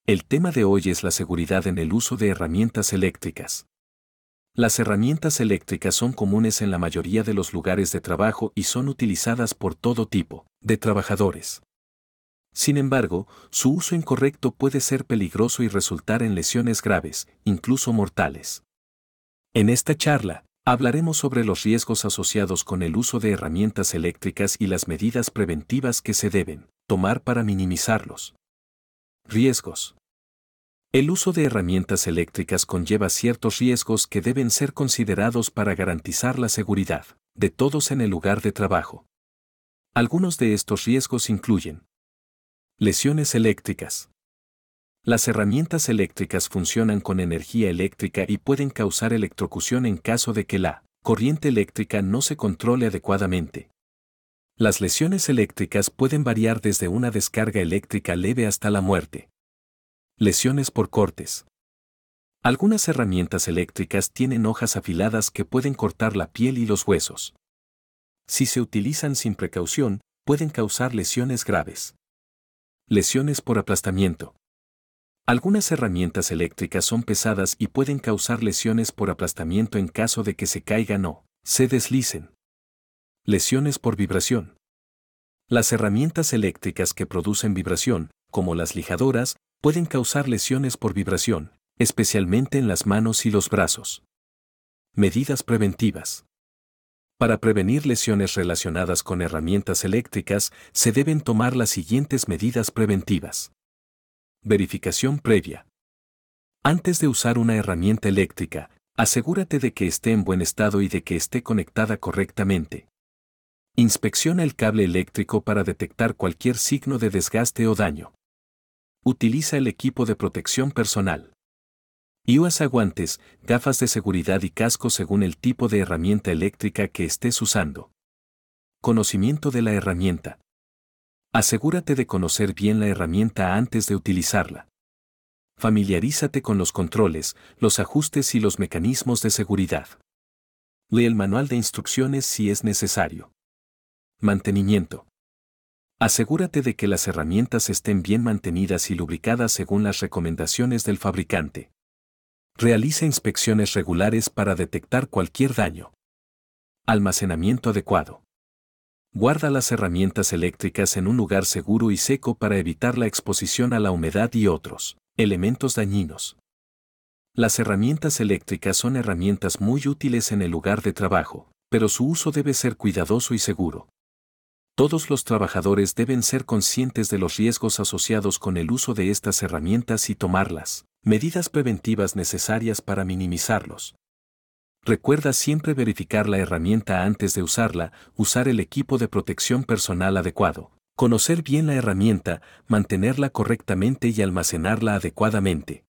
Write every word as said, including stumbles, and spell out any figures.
El tema de hoy es la seguridad en el uso de herramientas eléctricas. Las herramientas eléctricas son comunes en la mayoría de los lugares de trabajo y son utilizadas por todo tipo de trabajadores. Sin embargo, su uso incorrecto puede ser peligroso y resultar en lesiones graves, incluso mortales. En esta charla, hablaremos sobre los riesgos asociados con el uso de herramientas eléctricas y las medidas preventivas que se deben tomar para minimizarlos. Riesgos. El uso de herramientas eléctricas conlleva ciertos riesgos que deben ser considerados para garantizar la seguridad de todos en el lugar de trabajo. Algunos de estos riesgos incluyen lesiones eléctricas. Las herramientas eléctricas funcionan con energía eléctrica y pueden causar electrocución en caso de que la corriente eléctrica no se controle adecuadamente. Las lesiones eléctricas pueden variar desde una descarga eléctrica leve hasta la muerte. Lesiones por cortes. Algunas herramientas eléctricas tienen hojas afiladas que pueden cortar la piel y los huesos. Si se utilizan sin precaución, pueden causar lesiones graves. Lesiones por aplastamiento. Algunas herramientas eléctricas son pesadas y pueden causar lesiones por aplastamiento en caso de que se caigan o se deslicen. Lesiones por vibración. Las herramientas eléctricas que producen vibración, como las lijadoras, pueden causar lesiones por vibración, especialmente en las manos y los brazos. Medidas preventivas. Para prevenir lesiones relacionadas con herramientas eléctricas, se deben tomar las siguientes medidas preventivas. Verificación previa. Antes de usar una herramienta eléctrica, asegúrate de que esté en buen estado y de que esté conectada correctamente. Inspecciona el cable eléctrico para detectar cualquier signo de desgaste o daño. Utiliza el equipo de protección personal. Y usa guantes, gafas de seguridad y casco según el tipo de herramienta eléctrica que estés usando. Conocimiento de la herramienta. Asegúrate de conocer bien la herramienta antes de utilizarla. Familiarízate con los controles, los ajustes y los mecanismos de seguridad. Lee el manual de instrucciones si es necesario. Mantenimiento. Asegúrate de que las herramientas estén bien mantenidas y lubricadas según las recomendaciones del fabricante. Realiza inspecciones regulares para detectar cualquier daño. Almacenamiento adecuado. Guarda las herramientas eléctricas en un lugar seguro y seco para evitar la exposición a la humedad y otros elementos dañinos. Las herramientas eléctricas son herramientas muy útiles en el lugar de trabajo, pero su uso debe ser cuidadoso y seguro. Todos los trabajadores deben ser conscientes de los riesgos asociados con el uso de estas herramientas y tomar las medidas preventivas necesarias para minimizarlos. Recuerda siempre verificar la herramienta antes de usarla, usar el equipo de protección personal adecuado, conocer bien la herramienta, mantenerla correctamente y almacenarla adecuadamente.